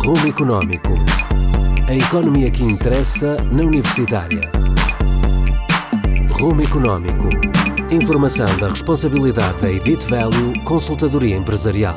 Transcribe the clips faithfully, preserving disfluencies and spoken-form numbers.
Rumo Económico. A economia que interessa na Universitária. Rumo Económico. Informação da responsabilidade da Edit Value Consultadoria Empresarial.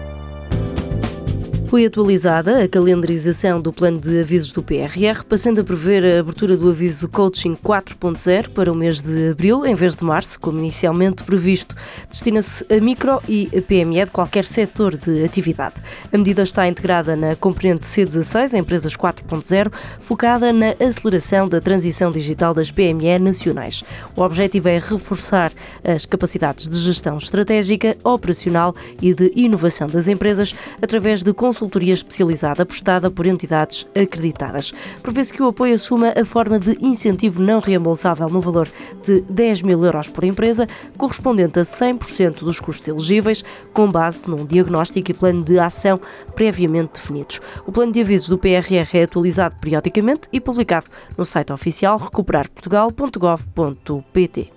Foi atualizada a calendarização do plano de avisos do P R R, passando a prever a abertura do aviso Coaching quatro ponto zero para o mês de abril, em vez de março, como inicialmente previsto. Destina-se a micro e a P M E de qualquer setor de atividade. A medida está integrada na componente C dezasseis, Empresas quatro ponto zero, focada na aceleração da transição digital das P M E nacionais. O objetivo é reforçar as capacidades de gestão estratégica, operacional e de inovação das empresas através de consultoria especializada prestada por entidades acreditadas. Prevê-se que o apoio assuma a forma de incentivo não reembolsável no valor de dez mil euros por empresa, correspondente a cem por cento dos custos elegíveis, com base num diagnóstico e plano de ação previamente definidos. O plano de avisos do P R R é atualizado periodicamente e publicado no site oficial recuperar portugal ponto gov ponto pt.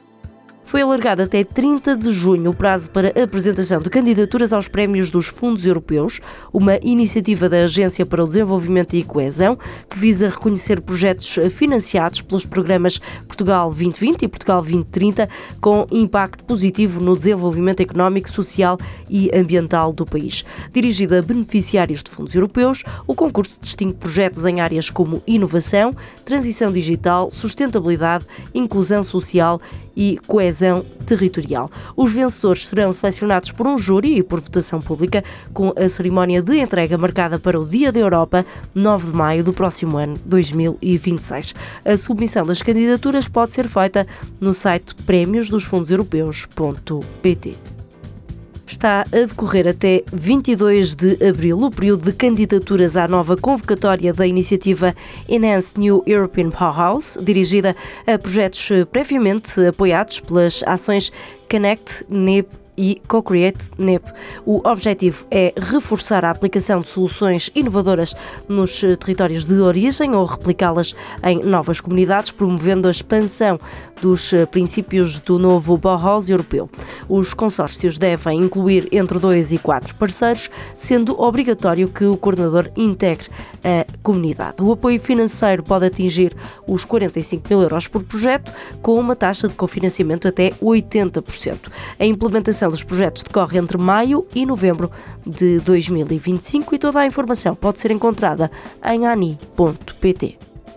Foi alargado até trinta de junho o prazo para a apresentação de candidaturas aos prémios dos fundos europeus, uma iniciativa da Agência para o Desenvolvimento e Coesão, que visa reconhecer projetos financiados pelos programas Portugal vinte vinte e Portugal vinte trinta, com impacto positivo no desenvolvimento económico, social e ambiental do país. Dirigido a beneficiários de fundos europeus, o concurso distingue projetos em áreas como inovação, transição digital, sustentabilidade, inclusão social e coesão territorial. Os vencedores serão selecionados por um júri e por votação pública, com a cerimónia de entrega marcada para o Dia da Europa, nove de maio do próximo ano, dois mil e vinte e seis. A submissão das candidaturas pode ser feita no site prémios dos fundos europeus ponto pt. Está a decorrer até vinte e dois de abril o período de candidaturas à nova convocatória da iniciativa Enhance New European Powerhouse, dirigida a projetos previamente apoiados pelas ações Connect, N E P e Co-Create N E P. O objetivo é reforçar a aplicação de soluções inovadoras nos territórios de origem ou replicá-las em novas comunidades, promovendo a expansão dos princípios do novo Bauhaus europeu. Os consórcios devem incluir entre dois e quatro parceiros, sendo obrigatório que o coordenador integre a comunidade. O apoio financeiro pode atingir os quarenta e cinco mil euros por projeto, com uma taxa de cofinanciamento até oitenta por cento. A implementação dos projetos decorre entre maio e novembro de dois mil e vinte e cinco e toda a informação pode ser encontrada em ani ponto pt.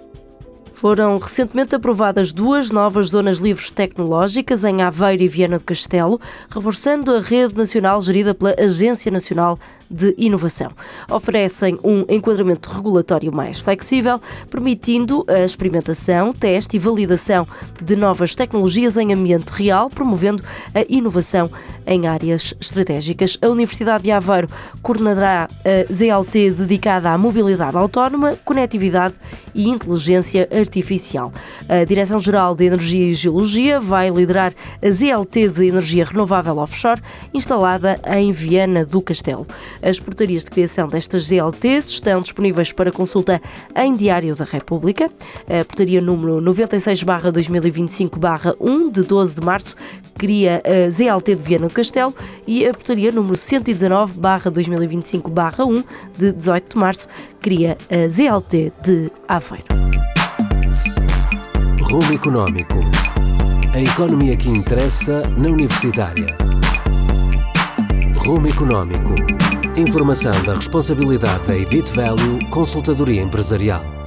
Foram recentemente aprovadas duas novas zonas livres tecnológicas em Aveiro e Viana do Castelo, reforçando a rede nacional gerida pela Agência Nacional de Inovação. Oferecem um enquadramento regulatório mais flexível, permitindo a experimentação, teste e validação de novas tecnologias em ambiente real, promovendo a inovação em áreas estratégicas. A Universidade de Aveiro coordenará a Z L T dedicada à mobilidade autónoma, conectividade e inteligência artificial. A Direção-Geral de Energia e Geologia vai liderar a Z L T de Energia Renovável Offshore, instalada em Viana do Castelo. As portarias de criação destas Z L Ts estão disponíveis para consulta em Diário da República. A portaria número noventa e seis barra dois mil e vinte e cinco barra um, de doze de março, cria a Z L T de Viana do Castelo, e a portaria número cento e dezanove barra dois mil e vinte e cinco barra um, de dezoito de março, cria a Z L T de Aveiro. Rumo Económico. A economia que interessa na Universitária. Rumo Económico. Informação da responsabilidade da Edit Value Consultadoria Empresarial.